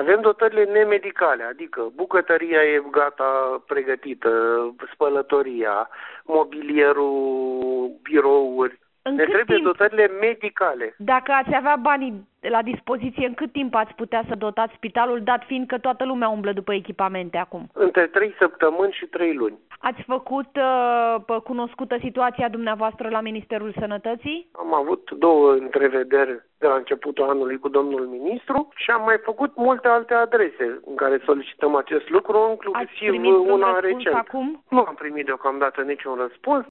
Avem dotările nemedicale, adică bucătăria e gata, pregătită, spălătoria, mobilierul, birouri. Ne trebuie dotările medicale. Dacă ați avea banii la dispoziție, în cât timp ați putea să dotați spitalul, dat fiind că toată lumea umblă după echipamente acum? Între 3 săptămâni și 3 luni. Ați făcut cunoscută situația dumneavoastră la Ministerul Sănătății? Am avut 2 întrevederi de la începutul anului cu domnul ministru și am mai făcut multe alte adrese în care solicităm acest lucru, inclusiv una recent. Acum? Nu am primit deocamdată niciun răspuns.